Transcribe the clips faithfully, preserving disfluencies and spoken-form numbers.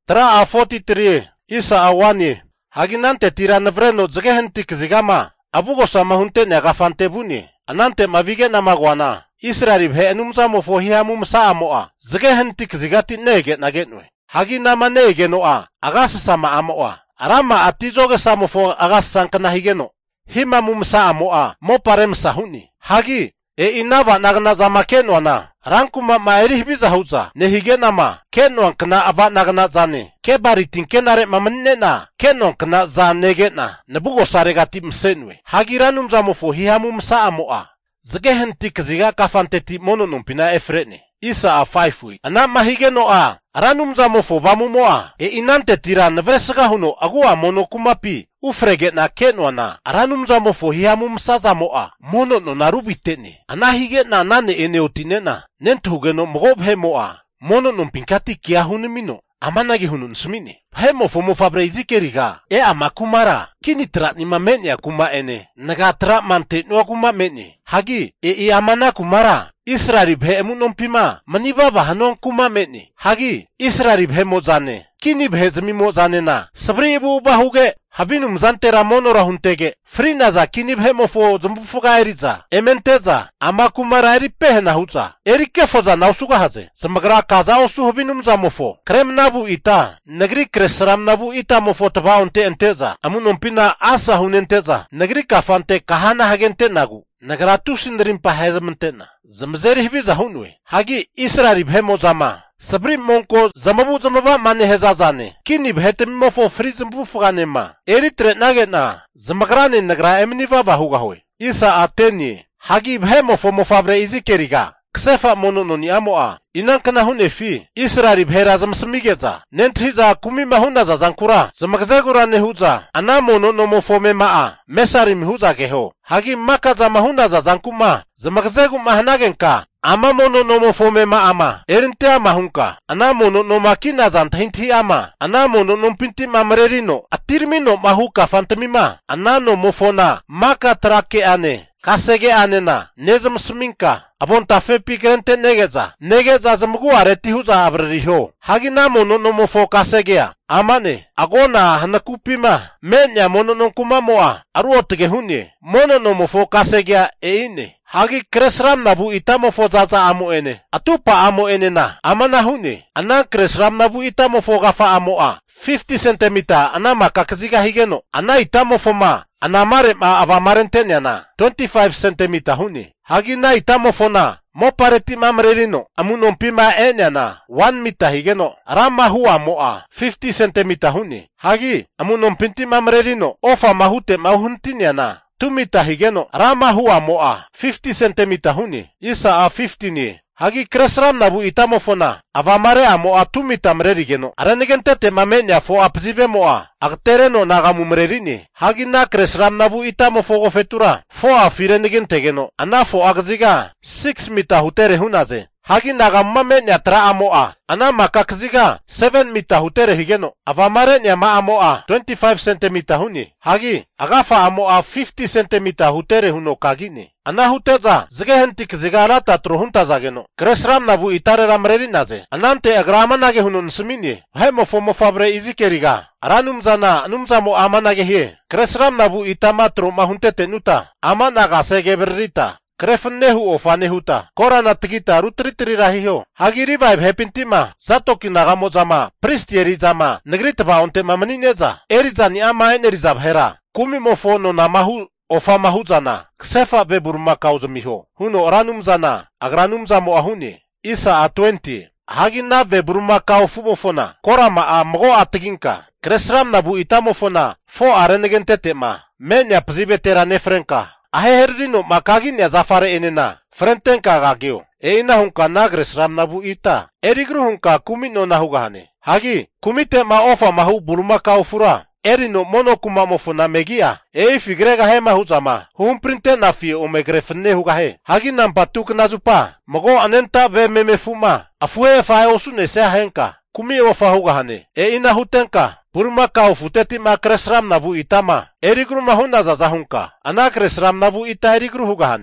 Tra a forty-three, isa a wani. Haginante tira navreno zgehentik zigama. Abugo sa mahunte ne gafante buni. Anante mavige na magwana. Israel he enumza mo fo hiamum sa amoa. Zgehentik zigati nege na genwe. Haginama nege noa. Agas sama amoa. Arama atizoge samo fo agas sankana higeno. Hima mum sa amoa. Mo parem sahuni. Hagi. E inava nagna zama kenwa na. Rankuma maerih biza huza. Nehigena ma. Kenwa kna ava nagna zane. Kebaritin kenare mamanne na. Kenwa kna zanege na. Nabugo saregati msenwe. Hagiranum zamo fo hiamum sa amoa. Zgehentik ziga kafanteti mono numpina efrene. Isa a faifui. Ana mahigeno a. Ranum zamo fo bamumoa. E inante tira navresga huno agua mono kumapi. Ufrege na kenwa na. Ranum zamo fo hiamum sa zamoa. Mono no narubitene. Ana hige na nane eneotine na. Nentugeno mgobhe moa. Mono numpinkati kia hunimino. Amanagi hunun smini. Hemo fo mo fabreizi keriga. E amakumara. Kini tra ni mameni akuma ene. Naga tra mante no akuma meni. Hagi. E i amana kumara. Israel bhe emunon pima. Maniba bahanon kuma meni. Hagi. Israel bhe mozane. Kini bhe zmi mozane na. Sabri ibu bahuge. Habinum zantera monora huntege. Frinaza kini bhe mofo zmbufuga eriza. Ementeza. Amakumara eri pehna huza. Eri kefoza nausuga haze. Samagra kaza osu habinum za mofo. Krem nabu ita. Nagri kresram nabu ita mofo taba onte enteza. Amunon pina asa hunenteza. Nagri kafante kahana hagente nagu. Nagratu sindarin pa hezamantena. Zamzeri hiviza hunwe. Hagi Israel bhe mozama. Sabri monko zamabu zamaba mane hezazane. Kini bhetem mofo frizmbu fugane ma. Eri tre nage na. Zamagrane nagra emniva vahuga hoy. Isa ateni. Hagi bhe mofo mofabre izi keriga. Ksefa mono noni amoa. Inankana hune fi. Israel bhe razam smigeza. Nentriza kumima huna za zankura. Zamagzegura nehuza. Ana mono no mofo me maa. Mesarim huza geho. Hagi maka za mahuna za zankuma. Zamagzegu mahanagenka. Ama mono no mofo me maama. Erinte ama hunka. Ana mono no makina zantahinti ama. Ana mono no pinti mamrerino. Atirmino mahuka fantamima. Ana no mofona. Maka trake ane. Kasege ane na. Nezam suminka. Abon tafe pikrente negeza. Negeza zamgu areti huza abreriho. Hagi na mono no mofo kasegea. Amane. Agona hanakupima. Menya mono no kumamoa. Aruotege hunye. Mono no mofo kasegea eine. Hagi kresram nabu ita mofo zaza amo ene. Atupa amo ene na. Amana hune. Ana kresram nabu ita mofo gafa amo a. fifty centimeter ana makakaziga higeno. Ana ita mofo ma. Ana mare ma avamarentenya na. twenty-five centimeter hune. Hagi na ita mofo na. Mo pareti mamrerino. Amunon pima enya na. one meter higeno. Rama hua moa. fifty centimeter hune. Hagi. Amunon pinti mamrerino. Ofa mahute mahuntinya na. two meter higeno. Rama hua moa. fifty centimeter huni. Isa a fifty ni. Hagi kresram nabu itamofona. Avamare a moa two meter mrerigeno. Aranegentete mamenya fo apzive moa. Agtereno nagamu mrerini. Hagi na kresram nabu itamofogo fetura. Fo a firenegentegeno. Ana fo agziga. six meter hutere hunaze. Hagi nagamma menya tra amoa. Ana makakziga seven meter hutere higeno. Avamare nyama amoa twenty-five centimeter huni. Hagi agafa amoa fifty centimeter hutere huno kagini. Ana huteza zgehentik zigarata truhunta zageno. Kresram nabu itare ramreri naze. Anante agrama nage hunun smini. Hemo fomo fabre izikeriga. Aranum zana anumzamo amanage hie. Kresram nabu itama tru mahuntete nuta. Amanaga segeberrita. Krefnehu ofanehuta. Korana tigita rutritri rahiho. Hagi revive hepintima. Zatoki nagamo zama. Pristieri zama. Negritaba onte mamanineza. Erizani ama enerizab hera. Kumi mofono namahu ofa mahuzana. Ksefa beburma kauzamiho. Huno ranum zana. Agranum zamo ahuni. Isa a twenty. Hagi na beburma kaufumofona. Korama a mgo atiginka. Kresram nabu itamofona. Fo arenegentete ma. Menya pzibetera nefrenka. Aherrino makagin ya zafare enena. Frentenka gagio. E ina hunka nagresram nabu ita. Erigru hunka kumino nahugahane. Hagi, kumite ma ofa mahu buruma kaufura. Erino mono kumamofuna megia. E figrega he mahuzama. Hum printe nafi omegrefne hugahe. Hagi nampatuk nazupa. Mogo anenta be memefuma. Afue fae osune sea henka. Kumi ofa hugahane. E ina hutenka. Burma kaufuteti ma kresram nabu itama. Erigru mahuna zazahunka. Ana kresram nabu ita erigru hugahane.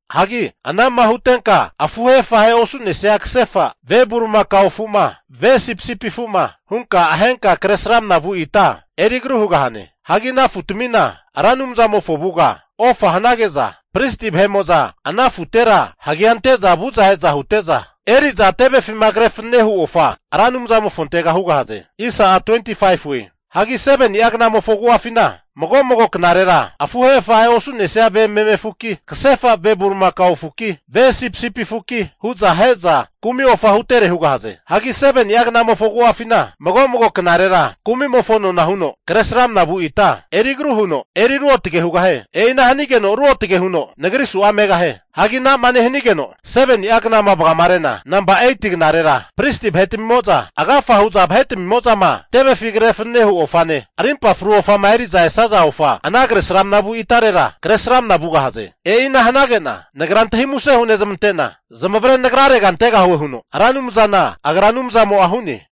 hagi anam mahutenka afuhefa he osune seak sefa ve buruma kaufuma ve sipsipi fuma hunka ahenka kresram navu ita erigru hugahane hagi na futmina aranumza mofobuga ofa hanageza pristi bhemoza ana futera hagi anteza buza heza huteza eri za tebe fimagref nehu ofa aranumza mofontega hugahaze isa twenty-five we hagi seven yagna mofogu afina mogo mogo knarera afuhefa he osune sea be meme fuki ksefa be burma kau fuki ve sipsipi fuki huza heza kumi ofa hutere hugahaze hagi seven yagna mofogu afina mogo mogo knarera kumi mofono nahuno kresram nabu ita erigru huno eri ruotige hugahe eina hanigeno ruotige huno negri suwa megahe hagi na mane henigeno seven yagna mabgamarena namba eight gnarera pristi bhetim moza agafa huza bhetim moza ma tebe figre fnehu ofane arimpa fru ofa mairi za saza ofa anagresram nabu itarera kresram nabu gahaze eina hanagena negrante himuse hune zamtena zamavre negrare gantega huwe huno aranum zana agranum zamo ahuni